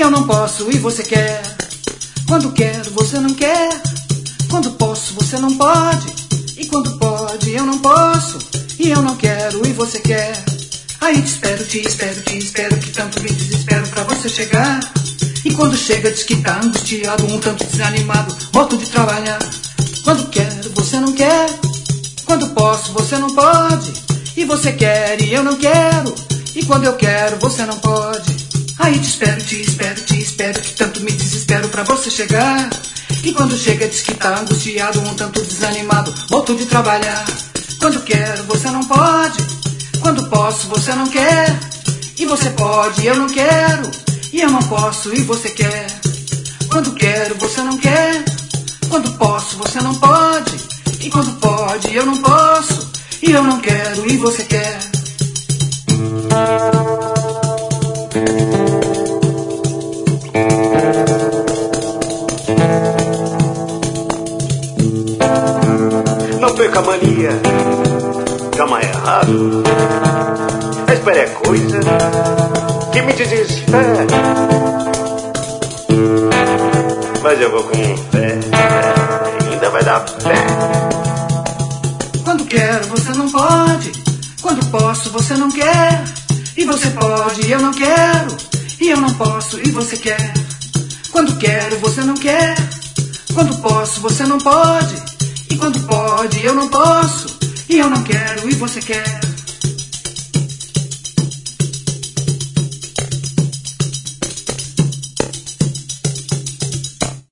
eu não posso e você quer. Quando quero, você não quer. Quando posso, você não pode. E quando pode, eu não posso. E eu não quero e você quer. Aí te espero, te espero, te espero, que tanto me desespero pra você chegar. E quando chega diz que tá angustiado, um tanto desanimado, morto de trabalhar. Quando quero, você não quer. Quando posso, você não pode. E você quer e eu não quero. E quando eu quero, você não pode. Aí te espero, te espero, te espero, que tanto me desespero pra você chegar. E quando chega diz que tá angustiado, um tanto desanimado, morto de trabalhar. Quando quero, você não pode. Quando posso, você não quer. E você pode, eu não quero. E eu não posso, e você quer. Quando quero, você não quer. Quando posso, você não pode. E quando pode, eu não posso. E eu não quero, e você quer. Não perca a mania de amar errado. A espera é coisa que me desespera. Mas eu vou com fé, ainda vai dar fé. Quando quero, você não pode. Quando posso, você não quer. E você pode, e eu não quero. E eu não posso, e você quer. Quando quero, você não quer. Quando posso, você não pode. E quando pode, eu não posso. E eu não quero, e você quer.